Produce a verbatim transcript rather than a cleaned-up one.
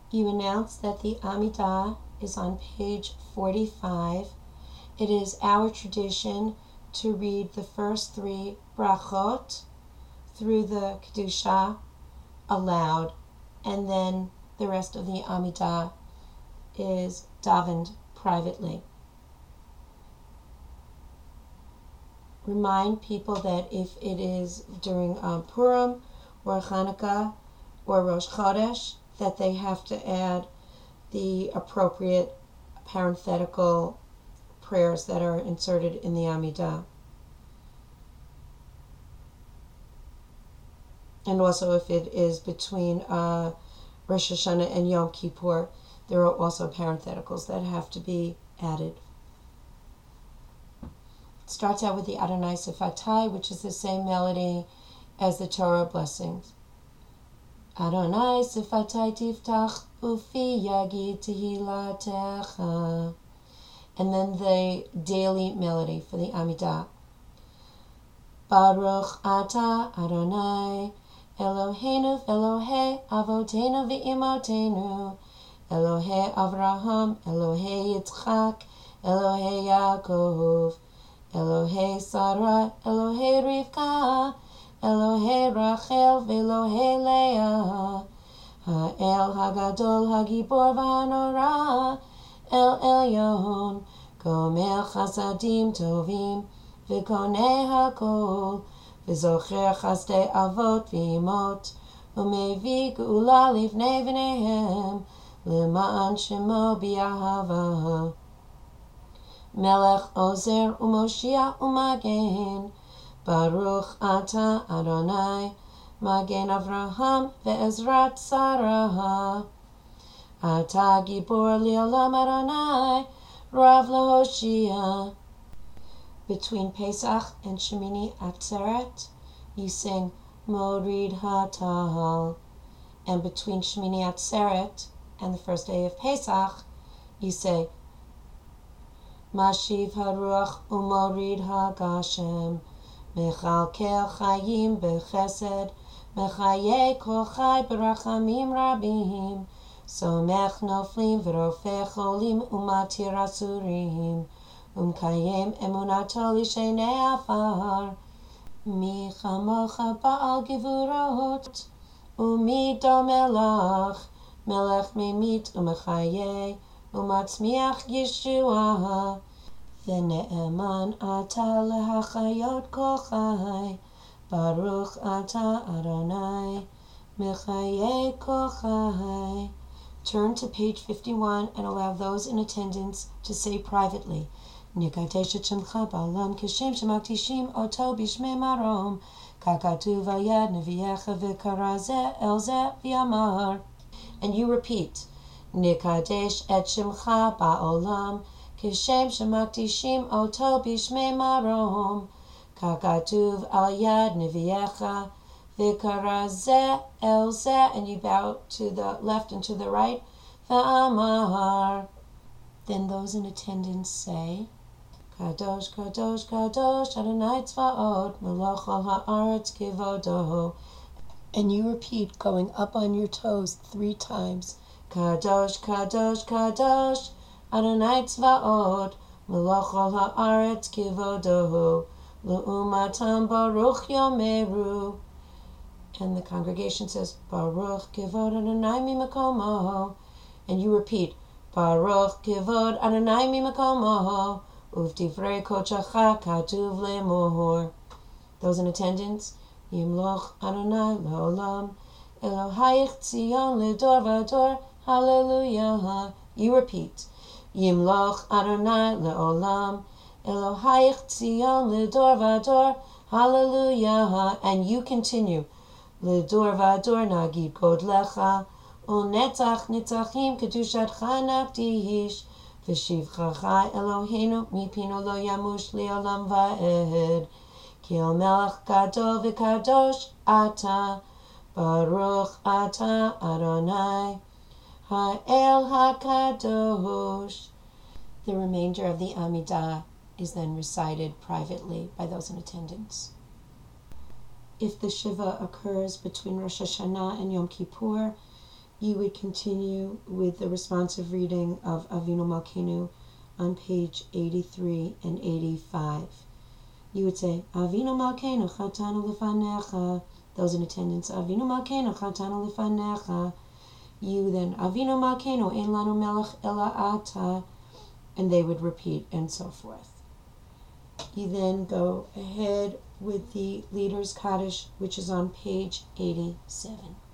You announce that the Amidah is on page forty-five. It is our tradition to read the first three brachot through the Kedusha aloud, and then the rest of the Amidah is davened privately. Remind people that if it is during um, Purim or Hanukkah or Rosh Chodesh, that they have to add the appropriate parenthetical prayers that are inserted in the Amidah. And also if it is between uh, Rosh Hashanah and Yom Kippur, there are also parentheticals that have to be added. It starts out with the Adonai Sifatai, which is the same melody as the Torah blessings. Adonai Sifatai Tiftach Ufi Yagi Tehilatecha. And then the daily melody for the Amidah. Baruch Ata Adonai Eloheinu Elohei Avotenu V'imotenu Elohei Avraham Elohei Yitzchak Elohei Yaakov Elohei Sarah Elohei Rivka Elohei Rachel Ve'Elohei Leah Ha'el Hagadol Hagibor V'Hanora El Elyon Gomer Chasadim Tovim V'Konei HaKol V'Zocher Chasdei Avot V'Imot U'Mevi Geula Livnei V'neihem L'ma'an Shemo B'Yahava Melech Ozer U'Moshiach U'Magen Baruch Ata Adonai Magen Avraham Ve'ezrat Sarah Ata Gibor Li'olam Adonai Rav Lahoshia. Between Pesach and Shemini Atzeret, you sing Morid HaTahal. And between Shemini Atzeret and the first day of Pesach, you say Mashiv HaRuach Umorid HaGashem Mechalkel Chayim Bechesed Mechaye Kol Chai Berachamim Rabim Somech Noflim V'Rofeh Cholim Umatir Asurim Umkayem Emunato Lishenei Afar Mi Chamocha Ba'al Gevurot Umi Domelach Melech Memit Umechaye Umatzmiach Yeshua V'ne'eman Ata Lehachayot Kol Chai Baruch Ata Adonai Mechaye Kol Chai. Turn to page fifty-one and allow those in attendance to say privately Nikadesh et Shemcha Ba'olam Kishem Shemakdishim Oto Bishmei Marom Kakatuv al Yad Neviyecha V'Kara Zeh El Zeh V'Yamar. And you repeat Nikadesh et Shemcha Ba'olam Kishem Shemakdishim Oto Bishmei Marom Kakatuv al Yad Neviyecha V'Kara Zeh El Zeh. And you bow to the left and to the right V'Amar. Then those in attendance say Kadosh, Kadosh, Kadosh, Adonai Tzvaot, Melech al ha'aretz kivodo. And you repeat, going up on your toes three times. Kadosh, Kadosh, Kadosh, Adonai Tzvaot, Melech al ha'aretz kivodo, L'umatam Baruch Yomeru. And the congregation says, Baruch Kivod Adonai Mimakomo. And you repeat, Baruch Kivod Adonai Mimakomo. Uvdivrei kochacha katuv le'mohor. Those in attendance, Yimloch Adonai le'olam, Elohayich Tzion le'dor v'ador, Hallelujah. You repeat, Yimloch Adonai le'olam, Elohayich Tzion le'dor v'ador, Hallelujah. And you continue, Le'dor v'ador nagid godlecha, U'netzach nitzachim kedushatcha naftish, V'shivchacha Eloheinu mipinu lo yamush li'olam va'ed. Ki el melech gadol v'kadosh ata, Baruch ata Adonai ha'el ha'kadosh. The remainder of the Amidah is then recited privately by those in attendance. If the Shiva occurs between Rosh Hashanah and Yom Kippur, you would continue with the responsive reading of Avinu Malkeinu on page eighty-three and eighty-five. You would say, Avinu Malkeinu chatanu lefanecha. Those in attendance, Avinu Malkeinu chatanu lefanecha. You then, Avinu Malkeinu ein lanu melech ela ata. And they would repeat, and so forth. You then go ahead with the Leader's Kaddish, which is on page eighty-seven.